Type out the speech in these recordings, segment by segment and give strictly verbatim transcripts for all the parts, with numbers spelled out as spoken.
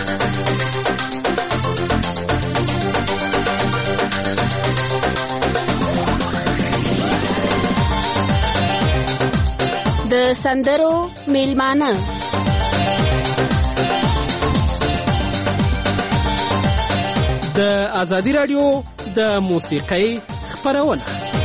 د سندرو میلمانه د ازادي رادیو د موسیقۍ خپرونه.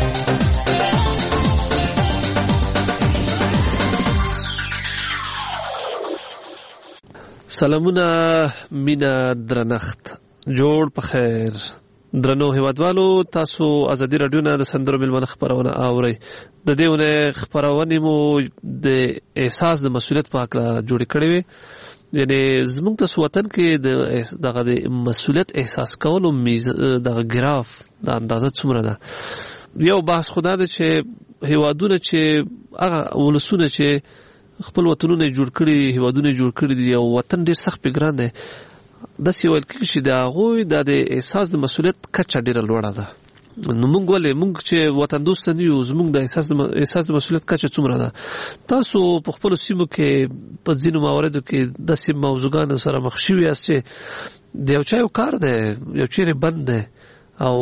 سلامونه مینا درنښت جوړ په خیر درنو هیوادوالو، تاسو ازادي رادیو نه د سندرو میلمانه خپرونه اورئ. د دې ونه خپرونې مو د احساس د مسؤلیت په اړه جوړې کړې وي، یعنی زموږ تاسو وطن کې د دغه د مسؤلیت احساس کولو میز دغه ګراف د اندازه څومره ده. یو بحث خدا ده چې هیوادونه چې هغه ولسونه چې خپل وطنونه جوړ کړي، هیوادونه جوړ کړي دي، او وطن ډیر سخت په ګران دی، داسې ویل کېږي چې د هغوی د احساس د مسؤلیت کچه ډیره لوړه ده. نو موږ ولې موږ چې وطن دوست نه یو، زموږ د احساس د احساس د مسؤلیت کچه څومره ده؟ تاسو په خپل سیمو کې په ځینو مواردو کې د سیم موضوعګانو سره مخ شوي یاست چې د یو چا یو کار دی، یو چیرې بند دی، او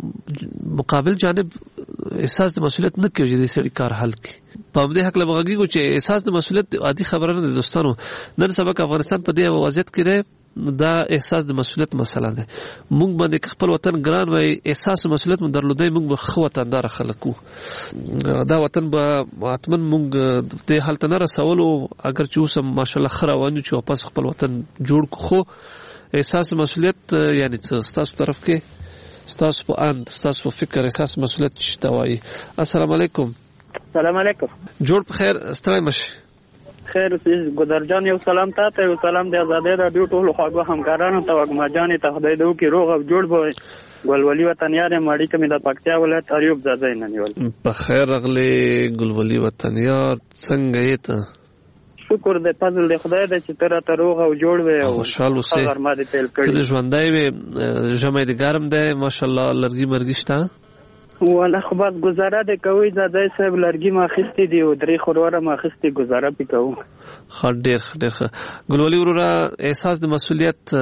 مقابل جانب احساس د مسؤلیت نه کوي چې د سړي کار حل کړي. په همدې هکله بغږیږو چې احساس د مسؤلیت عادي خبره نه ده دوستانو. نن سبا افغانستان په دې وضعیت کې دی، دا احساس د مسؤلیت مسله ده. موږ باندې خپل وطن ګران وای، احساس مسؤلیت مو درلودای، موږ به خو وطندار خلک وو. دا وطن به حتمن موږ د حالت نه رسولو، اگر چې اوس ماشاءالله خره وانه چې واپس خپل وطن جوړ کو. خو احساس مسؤلیت یعنی څه تاسو طرف کې، تاسو په اند، تاسو په فکر احساس مسؤلیت شته وای؟ السلام علیکم. السلام علیکم. جوړ په خیر، ستړی مشه. خیر ګدر جان، یو سلام تاسو ته، یو سلام د ازادي رادیو ټولو خواږه همکارانو ته، وګما جان ته خدای دې وکړي روغ او جوړ به. ګلولي وطنیار ماړی کمه د پکتیا ولایت اریوب زاده نه نیول. په خیر راغلی ګلولي وطنیار، څنګه یې ته؟ شکر دې فضل دې خدای دې چې تر ته روغ او جوړ وې او خوشاله اوسې. غرمه دې تل کړی، ته ژوندای وې، ژمې دې ګرم دی ماشاءالله، لرګي مرګي شته؟ ولا خو بس گزاره دې کوي، زاده صاحب لرګي ما خستې دي او درې خوروره ما خستې گزاره پې کوو. ښه، ډېر ښه ډېر ښه. ګلولي وروره، احساس د مسؤلیت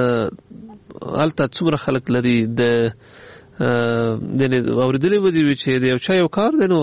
هلته څومره خلک لري؟ د یعنې اورېدلې به دې وي چې د یو چا یو کار دی، نو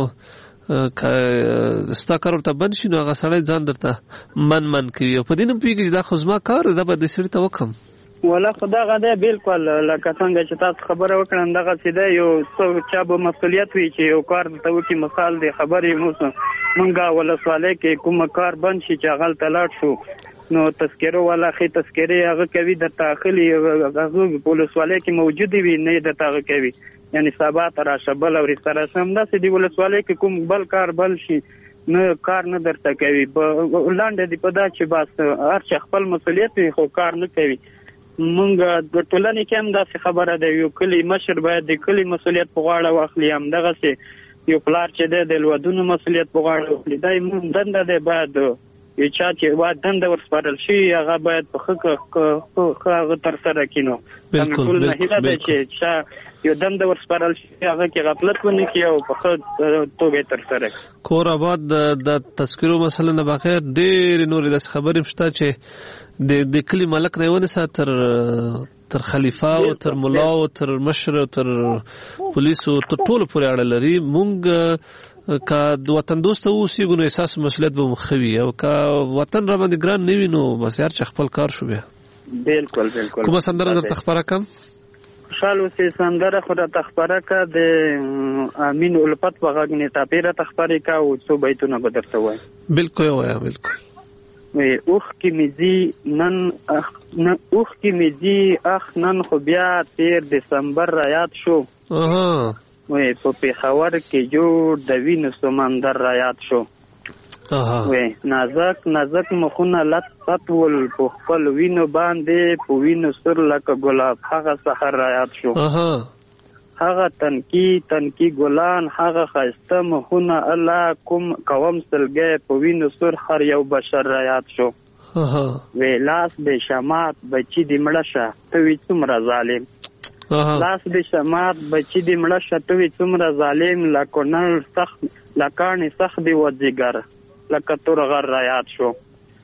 ستا کار ورته بند شي، نو هغه سړی ځان درته من من کوي، او په دې نه پوهېږي چې دا خو زما کار دی، دا به دې سړي ته وکړم. ولا خدا غدا بالکل لکه څنګه چې تاسو خبره وکړم، دغه سیده یو څو چا به مسؤلیت وي چې یو کار ته وکړي. مثال دی خبرې موږ مونږه ولسواله کې کوم کار بند شي چې هغه تلاټ شو، نو تذکره والا خې تذکره هغه کوي د داخلي هغه ولسواله کې موجود وي، نه د تاغه کوي، یعنی سبا تر شبل او سره سم دا سې دی ولسواله کې کوم بل کار بل شي نه کار نه درته کوي. لاندې دی په دا چې بس هر څه خپل مسؤلیت وي خو کار نه کوي. مونږ د ټولنې کې هم داسې خبره ده، یو کلی مشر باید د کلی مسؤلیت په غاړه واخلي، همدغسې یو پلار چې دی د لودونو مسؤلیت په غاړه واخلي. دا زموږ دنده دی، باید یو چا چې باید دنده ورسپارل شي هغه باید په ښه هغه ترسره کړي. نو ټول نه هیله ده چې چا یو دنده ورسپارل شي هغه کې غفلت ونه کړي او په ښه توګه ترسره کړي. کور آباد د تذکرو مسله نه بغیر ډېرې نورې داسې خبرې شته چې د د کلي ملک نه ونیسه تر تر خلیفه او تر ملا او تر مشر او تر پولیسو تر ټولو پورې اړه لري. مونږ که د وطن دوست اوسېږو نو احساس مسؤلیت به مو ښه وي، او که وطن را باندې ګران نه وي نو بس هر چا خپل کار شو بیا. بالکل بالکل. کومه سندره درته خپره کړم؟ خوشحال اوسې سندره خو راته خپره کړه، د امین الفت په غږ نطاپې راته خپرې کړه او څو بیتونه به درته وایم. بالکل ووایه. بالکل. اوښکې مې ځي نن اوښکې مې ځي اخ نن خو بیا تېر دسمبر را یاد شو، وی په پېښور کې جوړ د وینو سمندر را یاد شو. وی نازک نازک مخونه لت پت ول په خپل وینو باندې په وینو سر لکه ګلاب هغه سحر را یاد شو. هغه تنکی تنکی ګلان هغه ښایسته مخونه الله کوم کوم سلګی په وینو سر هر یو بشر را یاد شو. وی لاس د شمات بچی د مړه شه ته وی څومره ظالم، لاس د شمات بچی د مړه شه ته وی څومره ظالم، لکه نړ سخت لکاڼې سخت دی وځیګر لکه تور غر را یاد شو.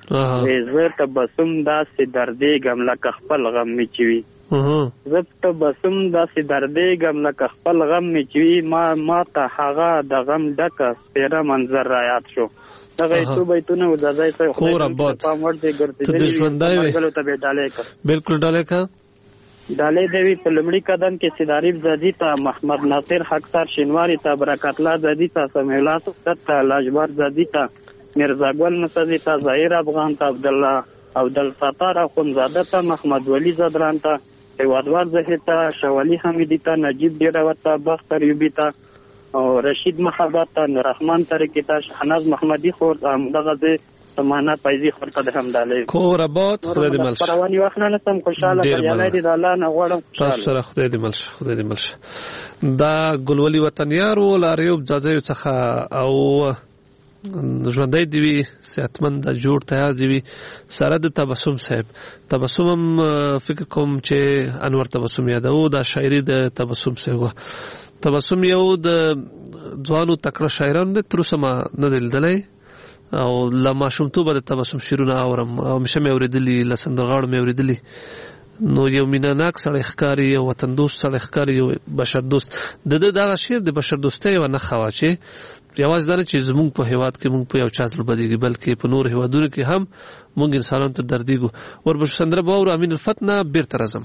زه تبسم داسې دردېږم لکه خپل غم مې چې وي زه تبسم داسې دردېږم لکه خپل غم مې چې وي ما ما ته هغه د غم ډکه سپېره منظر را یاد شو دغه څو بیتونه و ځای څه خو ربات پام ورته ګرځېدلی ته د ژوندی وې ته به ډالۍ کړه بالکل ډالۍ کړه ډالۍ دی په لومړي قدم کې سیداریف زادي ته محمد ناصر حقسار شینواری ته برکت الله زادي ته سمیع الله سقط ته لاجوار زادي ته مرزا ګل مسعودي ته ظاهر افغان ته عبدالله عبدالستار اخونزاده ته محمد ولی زدران ته هیوادوار زهیر ته شوالی حمیدي ته نجیب ډیراوت ته بختر ایوبي ته او رشید محبت ته نوررحمان طریقې ته شهناز محمدي خور همدغه ځای سمانه پیزي خور ته د هم ډالۍ کور آباد خدای دې مل شه پروانې وخت نه نسم خوشحاله بریالی دې د الله نه غواړم تاسو سره خدای دې مل شه خدای دې مل شه دا ګلولي وطنیارو لاریوب ځاځیو څخه او ژوندی دی وي صحتمند جوړ تیار دی وي سره د تبسم صاحب تبسم هم فکر کوم چې انور تبسم یادو دا شاعري د تبسم صاحب تبسم یو د ځوانو تکړه شاعرانو د تر اوسه ما نه دی لیدلی او له ماشومتوبه د تبسم شعرونه اورم او همیشه مې اورېدلي له سندرغاړو مې اورېدلي نو یو مینهناک سړی ښکاري یو وطن دوست سړی ښکاري یو بشر دوست د ده دغه شعر د بشر دوستۍ یوه نښه وه چې یوازې دا نه چې زمونږ په هېواد کې مونږ په یو چا زړه بدېږي بلکې په نورو هېوادونو کې هم مونږ انسانانو ته دردېږو ورپسې سندره به واورو امین الفت نه بېرته راځم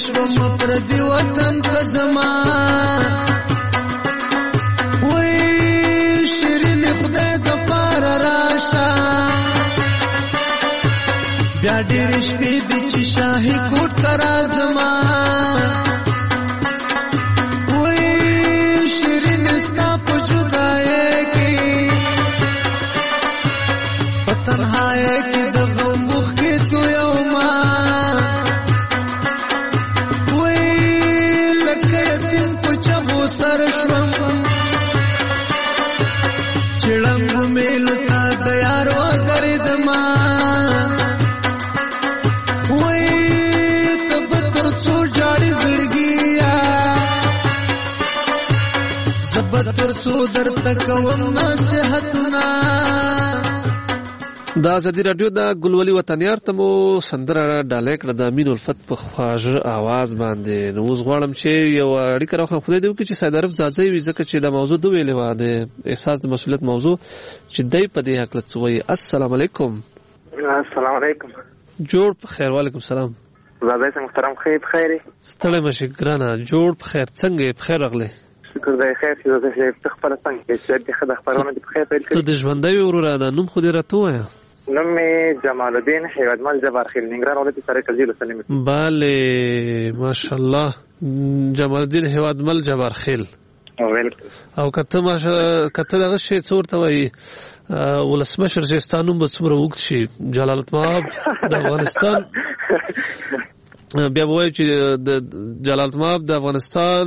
شوم پردي وطن ته زما وای شیرین خدای د پار راشه بیا ډېر شپې دي چې شاهي کوټ ته رازما وای شیرین ستا په جدایۍ کې په تنهایۍ کې د غم اوښکې تویومه وای لکه یتیم په چغو سر شوم چې ړنګو میلو ته د یار وګرځېدمه تر څو درته کوم نصیحتونه. د ازادي راډیو د ګلولي وطنیار ته مو سندره ډالۍ کړه د امین الفت په خواږه آواز باندې. نو اوس غواړم چې یو اړیکه راوخم خدای دې وکړي چې سید عارف ځاځی وي ځکه چې د موضوع دوه ویلې وه د احساس د مسؤلیت موضوع چې دی په دې هکله څه وایي. السلام علیکم. السلام علیکم. جوړ په خیر. وعلیکم السلام. ځاځی صاحب محترم خیر بخیر. ستړی مه شې ګرانه. جوړ په خیر. څنګه یې؟ په خیر راغلی. شکر دی خیر چې زه ته خپله څنګه یې چې دې ښه د خپرونه دې په خیر پیل کړي. ته د ژوندی وې وروره دا نوم خو دې راته ووایه. نوم مې جمال الدین هیوادمل جبارخیل ننګرهار ولایت سرای کلجی لسنی. بله ماشاءالله جمال الدین هیوادمل جبارخیل. او کته ماشه کته دغه شی څه ورته وایي ولسمشر چې ستا نوم به څومره اوږد شي جلالتمآب د افغانستان بیا به وایي چې د جلالتمآب د افغانستان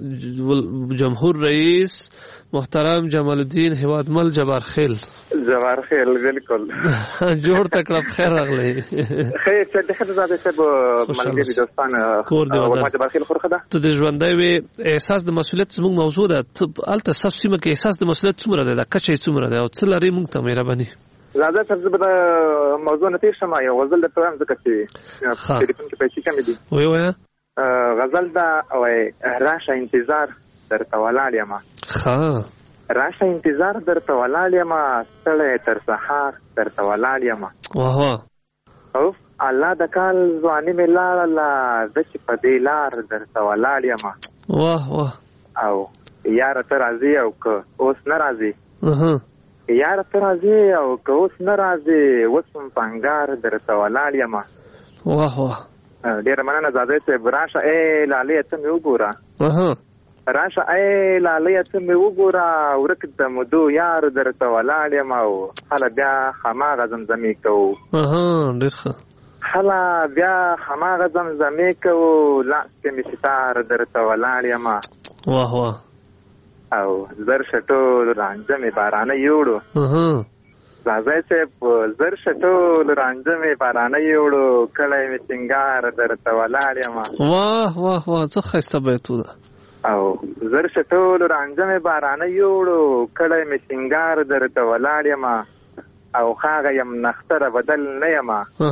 جمهور رئیس محترم جمال الدین هیوادمل جبارخیل. جبارخیل بالکل. جوړ تکړه په خیر راغلی. خیر چې د خدای زاده صاحب ملګری دوستان کور دی ودان جبارخیل خورخه ده. ته د ژوندی وې احساس د مسؤلیت زموږ موضوع ده. ته هلته ستاسو سیمه کې احساس د مسؤلیت څومره دی؟ دا کچه یې څومره دی او څه لرې موږ ته مهرباني؟ زاده صاحب زه به د موضوع نه تېر شم یو غزل درته وایم ځکه چې ټلیفون کې پیسې کمې دي. وایه وایه. غزل ده وایي راشه انتظار درته ولاړ یمه. ښه راشه انتظار درته ولاړ یمه ستړی تر سهار درته ولاړ یمه. واه واه. او الله د کال ځواني مې لاړله زه چې په دې لار درته ولاړ یمه. واه واه. او یاره ته راځې او که اوس نه راځې یاره ته راځې او که اوس نه راځې اوس هم په انګار درته ولاړ یمه. واه واه. ډېره مننه زاده صاحب. راشه ای لالۍ ته مې وګوره راشه ای لالۍ ته مې وګوره ورک د مودو یار درته ولاړ یم او هله بیا هماغه زمزمې کوو. ډېر ښه. هله بیا هماغه زمزمې کوو لاس کې مې ستار درته ولاړ یم. واه واه. او زر شټول رانجه مې بارانه یوړو. زاځی صاحب زر شټول رانجه مې بارانه یوړو کلی مې سینګار درته ولاړ یم. واه واه واه. څه ښایسته بیتو ده. او زر شټول رانجه مې بارانه یوړو کلی مې سینګار درته ولاړ یم. او ښاغه یم نختره بدل نه یم.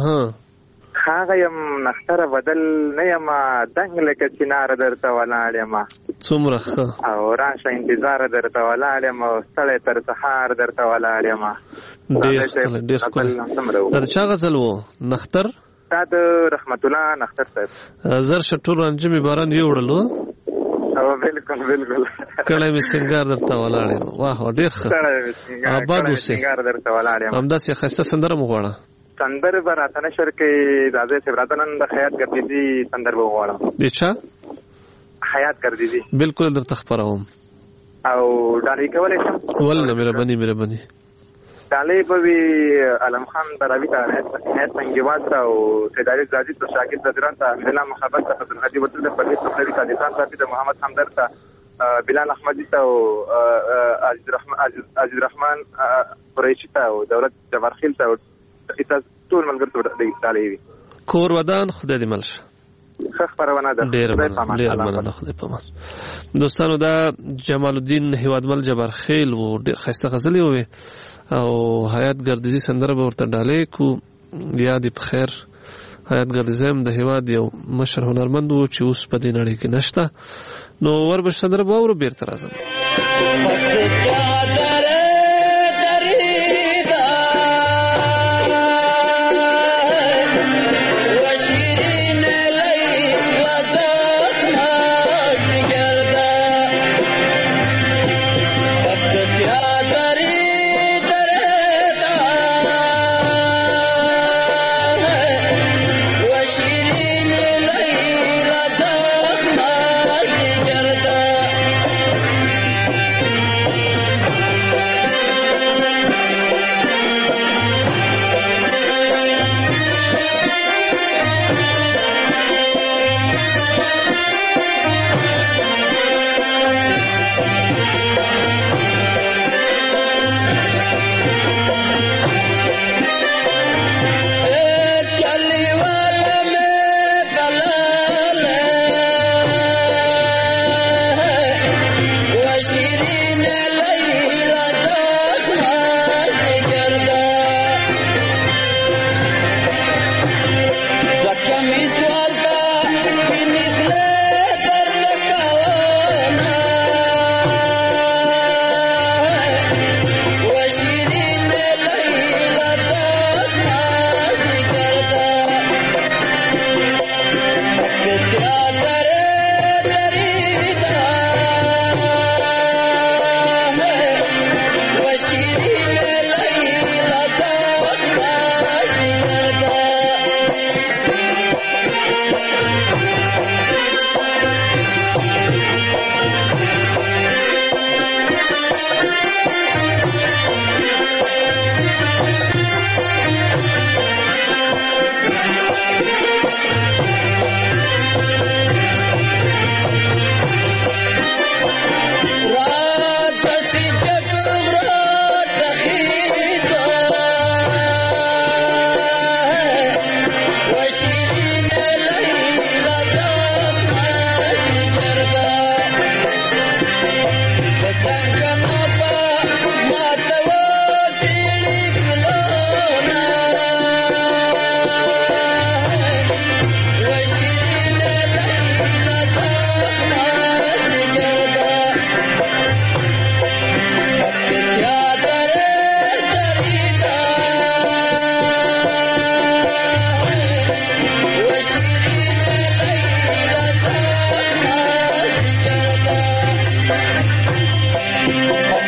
ښاغه یم نختره بدل نه یم دنګ لکه چنار درته ولاړ یم. څومره ښه. او راشه انتظار درته ولاړ یم او ستړی تر سهار درته ولاړ یم. ډېر ښکلی ډېر ښکلی. دا د چا غزل و؟ نختر؟ دا د رحمت الله نختر صاحب. زر شټول رانجه مې باران یوړلو. او بالکل بالکل. کلی مې سینګار درته ولاړ یم. واه ډېر ښه. آباد اوسې. همداسې ښایسته سندره مو غواړه. سندره به راته نشر کوي زاځی صاحب. راته نن د حیات ګردیزي سندره به وغواړم. د چا؟ حیات ګردیزي. بالکل درته خپروم. او ډالۍ کولی شم؟ ولله مهرباني مهرباني. ډالۍ به وي علم خان دراوي ته حیات سنګیوال ته او سید عارف ځاځي ته شاګرد زدران ته امینالله محبت ته فضلحدي وطن ته پردیس پخلوي صادقان صافي ته محمد همدرد ته بلال احمدي ته او عزیز رحمان قریشي ته او دولت جبارخیل ته ټول ملګرو ته ډالۍ وي. کور ودان خدای دې مل شه. ښه خپرونه ده. ډېر مننه. خدای پامان. دوستانو دا جمال الدین هیوادمل جبارخیل و. ډېر ښایسته غزلې وې او حیات ګردیزي سندره به ورته ډالۍ کو. یاد یې په خیر. حیات ګردیزي هم د هیواد یو مشر هنرمند و چې اوس په دې نړۍ کې نشته. نو وربش سندره به واورو بېرته راځم. وشيرين لي وذا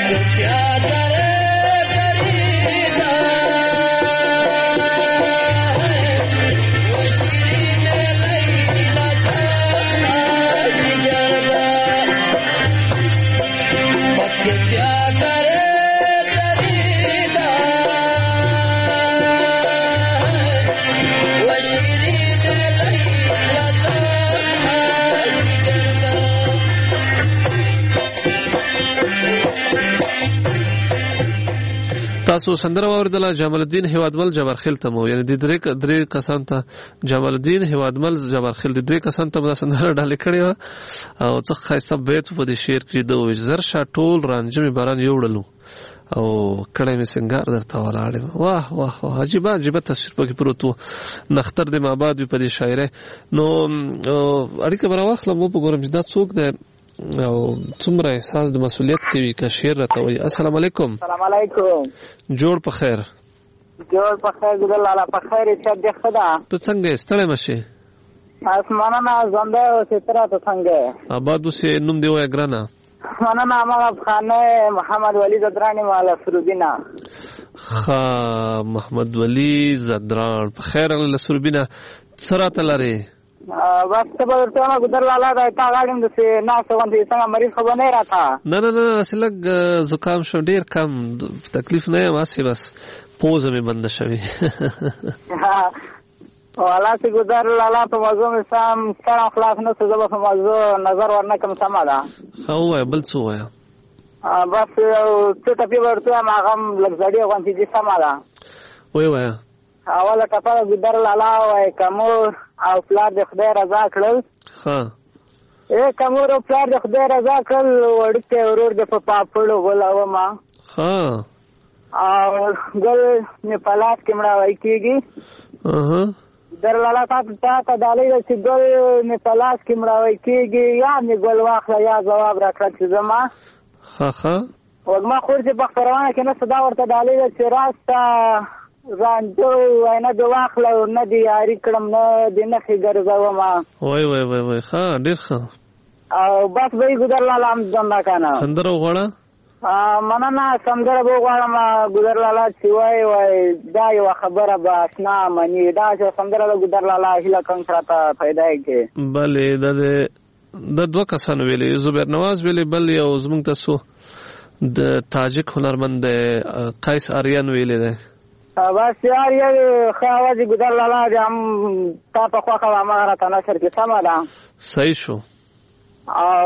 تاسو سندره واوریدله جمال الدین هیوادمل جبارخیل ته مو یعنی د درې درې کسان ته جمال الدین هیوادمل جبارخیل د درې کسان ته د سندره ډالې کړې و او څه ښایسته بیت په دې شعر کې د وې زر شا ټول رانجمې باران یوړلو او کړه مې سنگار درته ولاړې واه واه واه عجیبه عجیبه تصویر پکې پروت و نختر د ماباد په دې شاعره نو اړیکه برا واخلم په ګورم چې دا څوک دی او څومره احساس د مسؤلیت کوي که شعر راته وایي. السلام علیکم. السلام علیکم. جوړ په خیر. جوړ په خیر ګل لاله په خیر چې دې خدا ته څنګه ستړی مشه اسمانه زنده او سترا ته څنګه آباد اوسې نوم دی وای ګرانه اسمانه ما خانه محمد ولی زدرانی مال سروبینا خا محمد ولی زدران په خیر له سروبینا سره تلری بس ته ورته ما ګدر لاله دا تا غاډم د نه څنګه دې څنګه مریض خبر نه راته نه نه نه اصله زکام شو ډیر کم تکلیف نه یم اسی بس پوزه می بند شوی والا چې ګدر لاله په موضوع می سم سره خلاص نه څه په موضوع نظر ورنه کوم سم ده خو وای بل څه وای بس څه ټپی ورته ما غم لګړی غونتی دي سم ده وای وای اوله ټپه ګدر لاله وای کومور او پلار د خدای رضا کړل ها اے کومور او پلار د خدای رضا کړل وړته ورور د په پاپړو ولاو ما ها او ګل نه پلاس کې مړه وای کیږي اها در لاله تاسو ته دالې چې ګل نه پلاس کې مړه وای کیږي یا نه ګل واخله یا جواب راکړه چې زما ها ها وګما خور چې بختروانه کې نه صدا ورته دالې چې راستا زانجو وینا د واخله نه دی یاري کړم نه د نخې ګرځاو ما وای وای وای وای ښه ډېر ښه او بس به ګذر لاله هم ځنده کنه سندره وغواړه مننه سندره به وغواړم ګذر لاله چې وای وای دا یو خبره به اشنا مني دا چې سندره د ګذر لاله هیله کوم سره پیدا کې بلې د د دوه کسانو ویلې زبیر نواز ویلې بل یو زمونږ تاسو د تاجک هنرمند قیس آریان ویلې ده بس یار یو خواجه ګدر لاله هم تا په خوا خوا ما را تنه سر کې سم ده صحیح شو او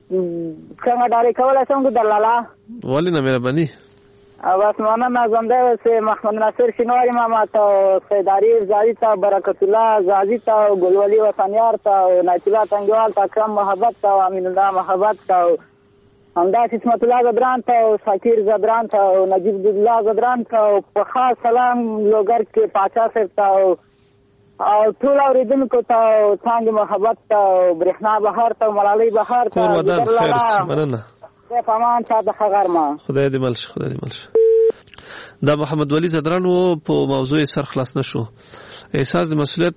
څنګه داري کوله څنګه ګدر لاله ولی نه مهرباني بس معنا زنده سه محمد ناصر شینواری ماما ته سیداری زادی ته برکت الله زادی ته ګلولی وطنیار ته ناتلا تنګوال ته کم محبت ته امین الله محبت ته همدا اسمت الله زدران ته شاکر زدران ته نجیب الله زدران ته په خاص سلام لوګر کې پاچا صاحب ته او ټول اوریدونکو ته څنګه محبت ته برېښنا بهار ته ملالۍ بهار ته کور ودان خیر مننه په پامان ساده خغرما خدای دې ملش خدای دې ملش دا محمد ولی زدران وو په موضوع سر خلاص نشو احساس د مسؤلیت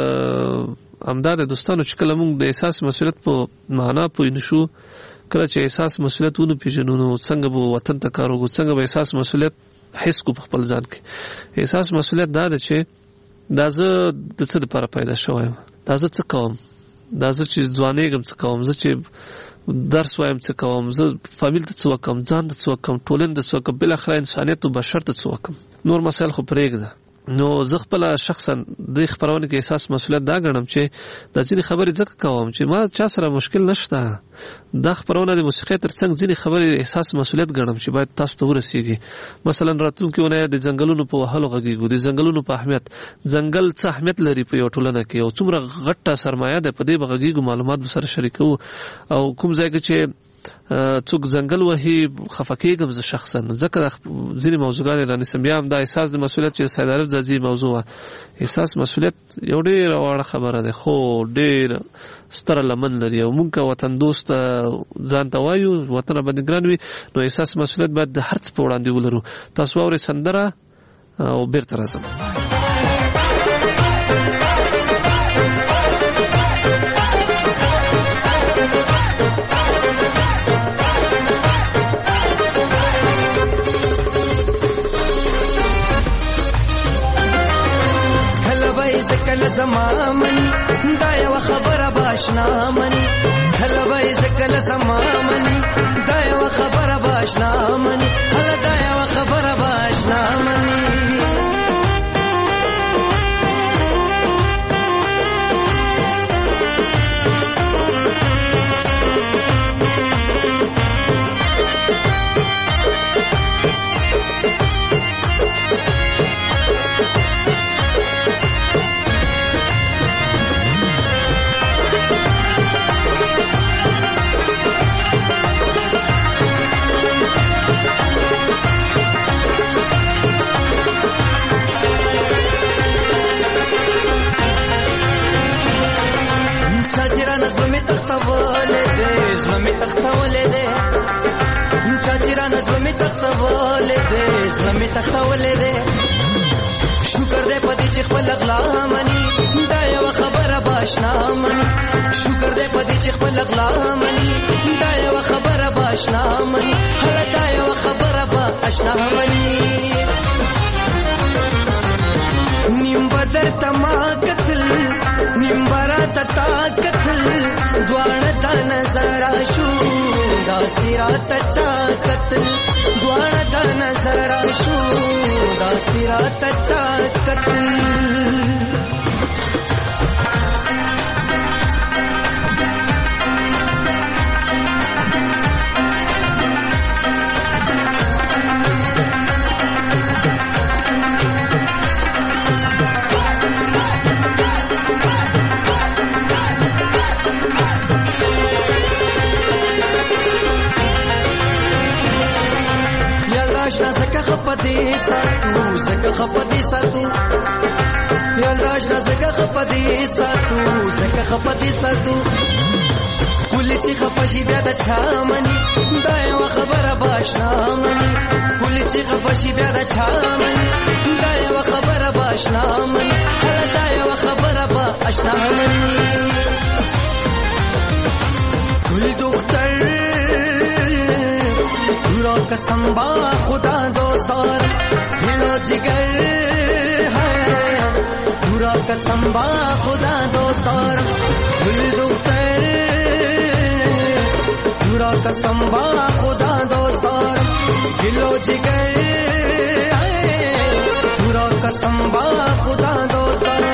امداد دوستانو چې کله موږ د احساس مسؤلیت په معنا پوه نشو کله چې احساس مسؤلیت ونه پیژنو نو څنګه به وطن ته کار وکړو څنګه به احساس مسؤلیت حس کو په خپل ځان کې احساس مسؤلیت دا ده چې دا زه د څه لپاره پیدا شوم دا زه څه کوم دا زه چې ځوانېږم څه کوم زه چې درس وایم څه کوم زه فامیل ته څه وکم ځان ته څه وکم ټولنې ته څه وکم بالاخره انسانیت او بشر ته څه وکم نور مسایل خو پرېږده نو زه خپل شخصا د خبرونه کې احساس مسؤلیت دا ګڼم چې د ځینې خبرې ځکه کوم چې ما چا سره مشکل نشته دا خبرونه د موسیقۍ ترڅنګ ځینې خبرې احساس مسؤلیت ګڼم چې باید تاسو ته ورسیږي مثلا راتلونکي ونه د ځنګلونو په وهلو غږیږو د ځنګلونو په اهمیت ځنګل څه اهمیت لري په یو ټولنه کې او څومره غټه سرمایه ده په دې غږیږو معلومات به سره شریکو او کوم ځای کې چې څوک ځنګل وهي خفکیږم زه شخصا ځکه ځینې موضوعګان رانه سم بیا هم دا احساس د مسؤلیت چې سید عارف ځاځي موضوع احساس مسؤلیت یو ډېر واړه خبره ده خو ډېر ستره لمن لري او مونږ وطن دوست ځان ته وایو وطن باندې ګران وي نو احساس مسؤلیت باید د هر څه په وړاندې ولرو تاسو اورئ سندره او بیرته راځم زما مني دا یو خبره باشنا مني کله به زکل زما مني دا یو خبره باشنا مني هله دا یو خبره باشنا مني چاچیرانه زلمی تختولې دې زلمی تختولې دې چاچیرانه زلمی تختولې دې زلمی تختولې دې شکر دې پدې چې خپل اغلا مني دا یو خبره باشنا مني شکر دې پدې چې خپل اغلا مني دا یو خبره باشنا مني هله دا یو خبره باشنا مني نیم بدر تما قتل نیم برات تا قتل دوان تا نظر شو دا سرات چا قتل دوان تا نظر شو دا سرات چا قتل خپدي ساتو زکه خپدي ساتو یلاش نه زکه خپدي ساتو زکه خپدي ساتو کله چې خپشي بیا د چا مني دا یو خبره باشنا مني کله چې خپشي بیا د چا مني دا یو خبره باشنا مني هله دا یو خبره باشنا مني کله دختر پورا قسم با خدا دوستار دل جگر ہے پورا قسم با خدا دوستار دل دختر پورا قسم با خدا دوستار دل جگر ہے پورا قسم با خدا دوستار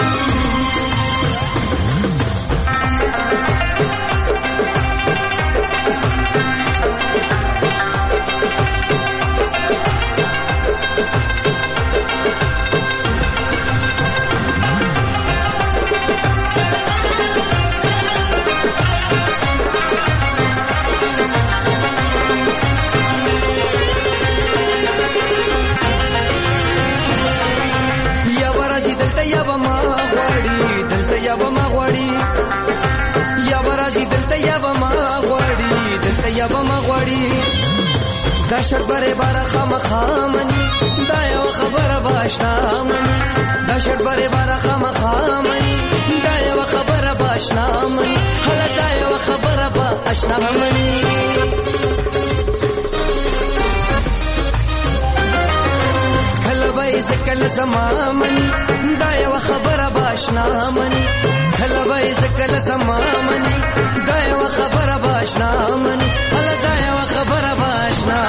داشت بره بارا خام خامنی دا یو خبره باشنا منی داشت بره بارا خام خامنی دا یو خبره باشنا منی هله دا یو خبره باشنا منی کله به زکل زما منی دا یو خبره باشنا منی کله به زکل زما منی دا یو خبره باشنا منی هله دا یو خبره باشنا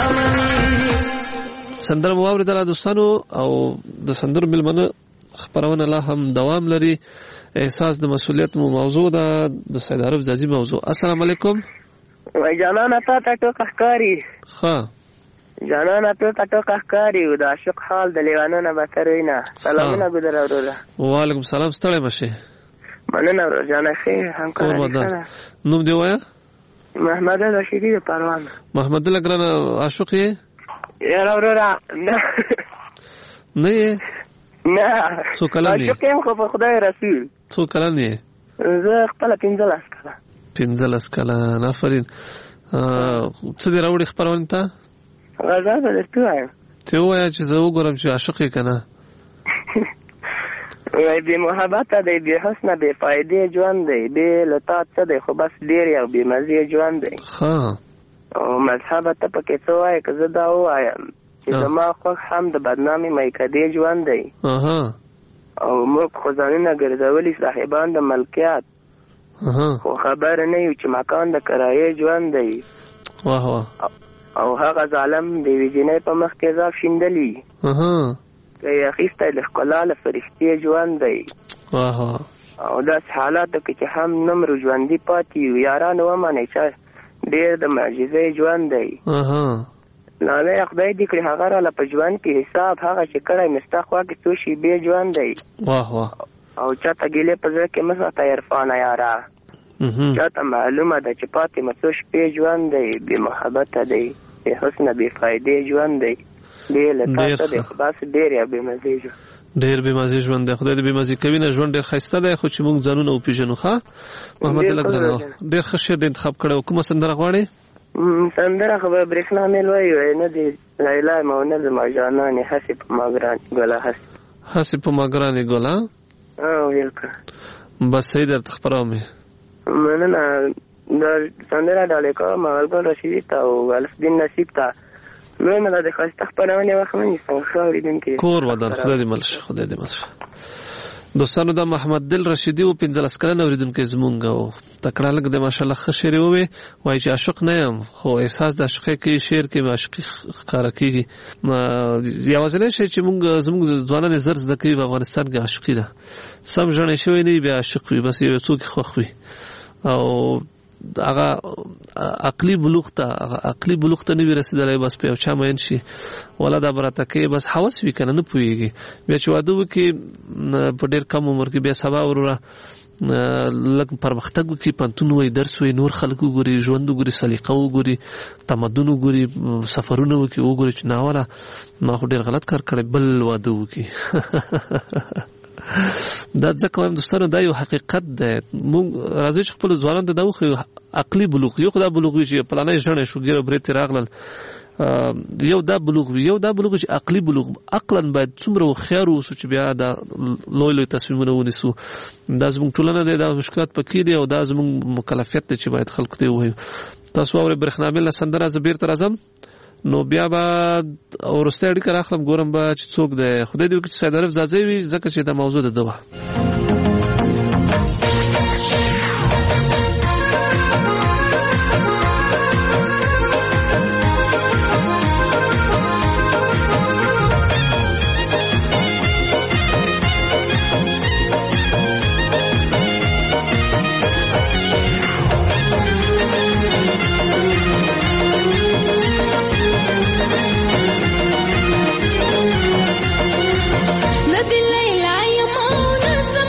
سندره مو اوریدله دوستانو او د سندرو مېلمنه خپرونه لا هم دوام لري احساس د مسؤلیت مو موضوع ده د سید عرب ځاځي موضوع. السلام علیکم وای جانانه تا ته ټوکه ښکاري ښه جانانه ته ته ټوکه ښکاري د عاشق حال د لیوانو نه بهتر وینا سلامونه ګذر اوروله وعلیکم سلام ستړی مشه مننه ورور جانه ښه همکار نوم دی وایا محمد رشیدی پروان محمد لګرانه عاشق یې یاره وروره نه نه یې نه څو کلن یې عاشق یم خو په خدای رسول څو کلن یې زه خپله پنځلس کلن پنځلس کلن آفرین څه دې راوړي خپرونې ته غزا به درته ووایم ته ووایه چې زه وګورم چې عاشق یې که نه وای بې محبته دی بې حسنه بې فایدې ژوند دی بې له تا څه دی خو بس ډېر یو بې مزې ژوند دی ښه او مذهبه ته پکې څه وایې که زه دا ووایم چې زما خوښ هم د بدنامې میکدې ژوند دی او موږ خو ځانونه ګرځولي صاحبان د ملکیت خو خبر نه یو چې مکان د کرایې ژوند دی. واه واه. او هغه ظالم د یوې جینۍ په مخ کې ځاف شیندلي که یې اخیستی د ښکلا له فرښتې ژوند دی. واه واه. او داسې حالاتو کې چې هم نمرو ژوندي پاتې یو یارانو ومنئ چې ډېر د معجزې ژوند دی. لالی خدای دې کړي هغه راله په ژوند کې حساب هغه چې کړی مې ستا خوا کې څو شېبې ژوند دی. واه واه. او چاته ګیلې په زړه کې مه ساته عرفانه یاره، چاته معلومه ده چې پاتې مې څو شپې ژوند دی، بې محبته دی، بې حسنه بې فایدې ژوند دی، بې له تاسو دی خو داسې ډېر یا بې مزې ژوند ډېر بې مزې ژوند دی. خدای دې بې مزې کوي نه، ژوند ډېر ښایسته دی خو چې موږ ځانونه وپېژنو. ښه محمد الله ګرانه ډېر ښه شعر دې انتخاب کړی. کومه سندره غواړې؟ سندره خو به برېښنا میل وایي نه دې لیلا مونه زما جانانې هسې په ما ګرانې ګله هسې هسې په ما ګرانې ګله. بالکل بس صحیح درته خپروم مې. مننه. دا سندره ډالۍ کوم غلګل رشیدي ته او الفدین نصیب ته. نو مې دا د ښایسته خپرونې وخت نه نیسم ښه اورېدونکي کور ودان. خدای دې مل شه، خدای دې مل شه. دوستانو دا محمد دل رشیدي و پنځلس کلن اوریدونکی زمونږ او تکړه لږ د ماشاءالله ښه شعر ووی. وایي چې عاشق نه یم خو احساس د عاشقۍ کوي، شعر کې عاشقي ښکاره کېږي. یوازینی شی چې موږ زموږ ځوانان زر زده کوي په افغانستان کې عاشقي ده. سم ژڼی شوی نه وي بیا عاشق وي، بس یو څوک خوښ وي او هغه عقلي بلوغ ته عقلي بلوغ ته نه وي رسېدلی، بس په یو چا مین شي ولا دا براته کوي، بس هوس وي که نه نه پوهېږي. بیا چې واده وکړي په ډېر کم عمر کې بیا سبا وروره لږ پرمختګ وکړي، پوهنتون وایي، درس وایي، نور خلک وګوري، ژوند وګوري، سلیقه وګوري، تمدن وګوري، سفرونه وکړي، وګوري چې ناوله ما خو ډېر غلط کار کړی، بل واده وکړي. دا ځکه وایم دوستانو دا یو حقیقت دی. موږ راځو چې خپلو ځوانانو ته دا وښیو عقلي بلوغ. یو خو دا بلوغ وي چې پلانی ژڼی شو ګیره برې ترې راغلل، یو دا بلوغ وي، یو دا بلوغ چې عقلي بلوغ. عقلا باید څومره هوښیار اوسو چې بیا دا لوی لوی تصمیمونه ونیسو. دا زموږ ټولنه دی، دا مشکلات پکې دي او دا زموږ مکلفیت دی چې باید خلکو ته ووایو. تاسو واورئ برېښنا میل نه سندره، زه بېرته راځم نو بیا به وروستۍ اړیکه راخلم، ګورم به چې څوک دی. خدای دې وکړي چې سید عارف ځاځی وي ځکه چې دا موضوع د ده وه. نادي الليل عيمون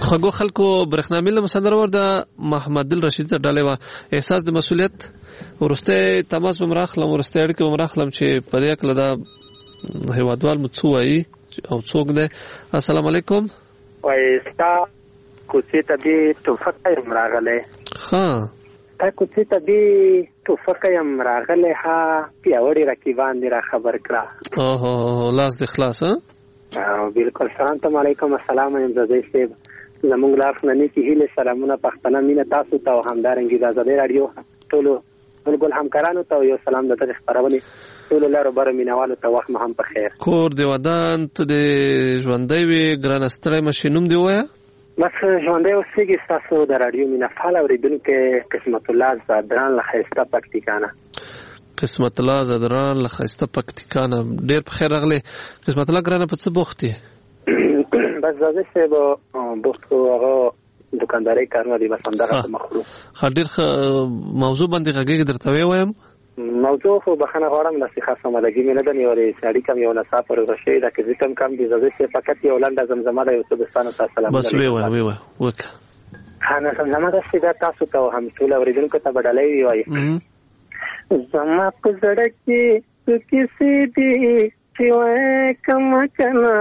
خو خلکو برېښنا میل مسندر ورده محمد دل رشید ته ډالې و احساس د مسولیت ورسته تماس به مراخلم ورسته اړیکه به مراخلم چې په دې کې لدا هیوادوال مو څو وایي او څوک دی. السلام علیکم. وای ستا کوڅې ته دې توفق یم راغلی. ها تا کوڅې ته دې توفق یم راغلی. ها پیاوړي رقیبان دې را خبر کړه. اوهو لاس دې خلاص. ها بالکل. سلام علیکم. السلام علیکم زدی صاحب. زمونږ لاس نه نیکی هیله سلامونه پښتنه مینه تاسو ته او همدارنګه د آزادۍ رادیو ټولو ټول همکارانو ته یو سلام د دغه خبرونه ټول لاره بر مینوالو ته وخت هم په خیر. کور دی ودان ته د ژوندۍ وی ګران ستړی مشینوم دی وای. بس ژوندۍ اوسېږي تاسو د رادیو مینا فعال اوریدونکو قسمت الله زادران له خیسته پکتیکانه. قسمت الله زادران له خیسته پکتیکانه ډیر په خیر راغلی. قسمت الله ګرانه په څه بوختي؟ بس زده سه با بوختو هغه دکانداري کارونه دي بس همدغه مخلوق. خاطر موضوع باندې غږی درته وایم. موضوع خو بخنه غواړم نصيحت سمدګي مې نه دني ورې سړی کم یو نصاب پر راشي دا کې کم کم دي زده سه فقط یو لنډه زمزمه ده یو څه دستانه سلام. بس وی وی وی وک خانه زمزمه ده چې دا تاسو ته هم ټول اوریدونکو ته بدلای وي. زما په زړه کې څه کیسې دي چوي کم کنا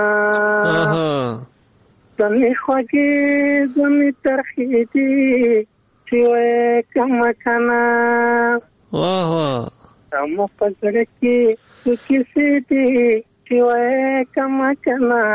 زمي خوږي زمي ترخي دي چوي کم کنا واه واه زما په زړه کې څه کیسې دي چوي کم کنا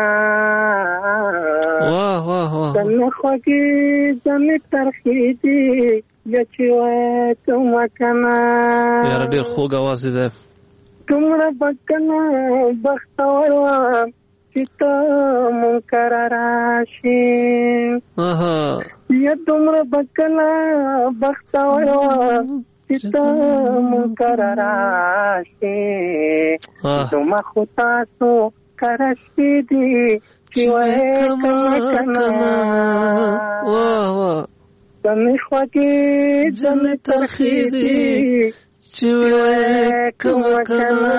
واه واه واه زمي خوږي زمي ترخي دي چوي کم کنا. یار ډېر خوږ आवाज دی. تمره بکنا بختوروا چتا منکر راشي. اها یا تمره بکنا بختوروا چتا منکر راشي. تم خطا سو کرشي دي چوي کنا واه واه زمي خوږي زمي ترخي دي چوي کم کنا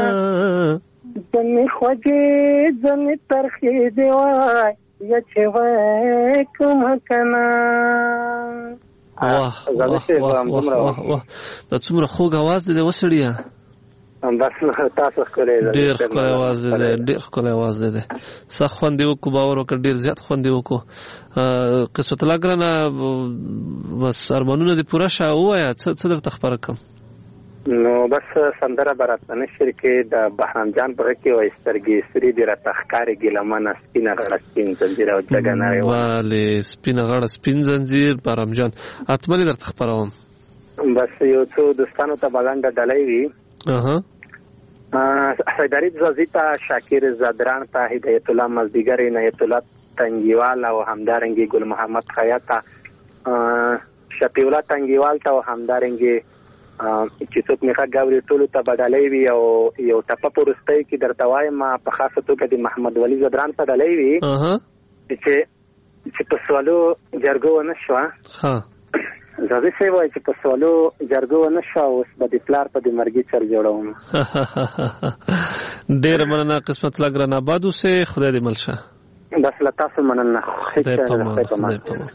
زمي خوږي زمي ترخي دی وای یا چوي کم کنا. واه واه واه دا څومره خوږ आवाज دی وسړیا. بس تاسو کولای ډیر ښکلی आवाज دی ډیر ښکلی आवाज دی. صح خوند دی وکړو باور وکړ ډیر زیات خوند دی وکړو. قسمت الله ګرانه بس ارمانونه دې پوره شه ووایه څه درته خبره کړم. نو بس سندره براتنه شرکې د بهرام جان په کې او سترګې سری دی را تخکارې ګلمنه سپینه غړ سپین زنجیر او جګنه والي سپینه غړ سپین زنجیر بهرام جان اتمنې درته خبروم. بس یو څو دوستانو ته بلنده ډلې وی. اها سیداری زازیتا شاکر زادران ته هدایت الله مزدیګر عنایت الله تنگیوال او همدارنګي ګل محمد خیاطه شفیع الله تنگیوال ته او همدارنګي چې څوک میخه گاوري ټولو ته بدلې وی او یو ټپه پرستۍ کې درته وایم په خاصه توګه د محمد ولی زدران ته بدلې وی. اها چې چې په سوالو جرګو نشو. ها زده سی وای چې په سوالو جرګو نشو اوس به د پلار په د مرګي چر جوړوم. ډیر مننه قسمت لګران آباد اوسه خدای دې ملشه. بس لتاسو مننه خدای په ما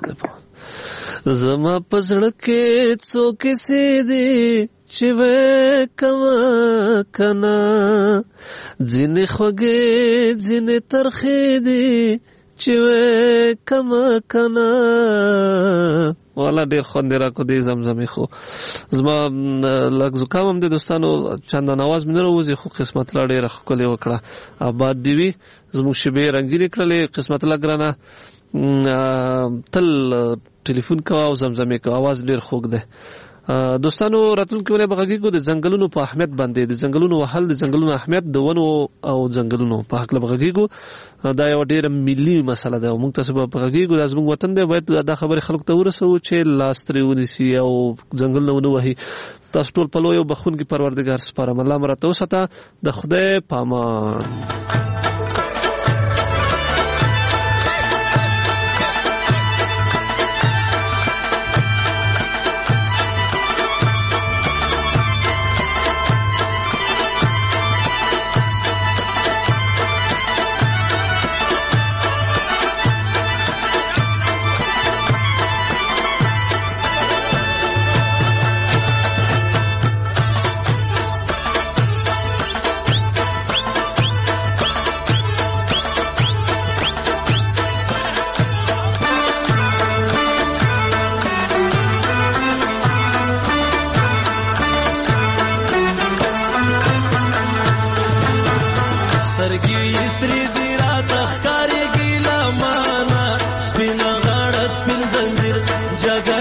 زما پزړه کې څوک سي دي چې وکما کنا ځنه خوږه ځنه ترخه دي چې وکما کنا. والا ډیر خوند راکو دی زمزمي خو زما لږ زکام هم د دوستانو چندان आवाज مې نه راوځي خو قسمت لا ډیر ښکلی وکړه. آباد دی وي زموږ شیبې رنګینې کړلې. قسمت لا ګرانه تل ټلیفون کوه او زمزمې کوه आवाज ډیر خوږ دی. دوستانو راتلونکي ولې بغږیږو د ځنګلونو په اهمیت باندې د ځنګلونو وهل د ځنګلونو اهمیت د ونو او ځنګلونو په حق بغږیږو. دا یو ډیره ملي مسله ده او موږ تاسو په بغږیږو د زموږ وطن دی باید دا خبره خلکو ته ورسو چې لاس ترې ونیسي او ځنګلونه ونه وهي. تاسو ټول په لوی او بخښونکي پروردګار سپارم. الله مرته وساته. د خدای پامان. جګړه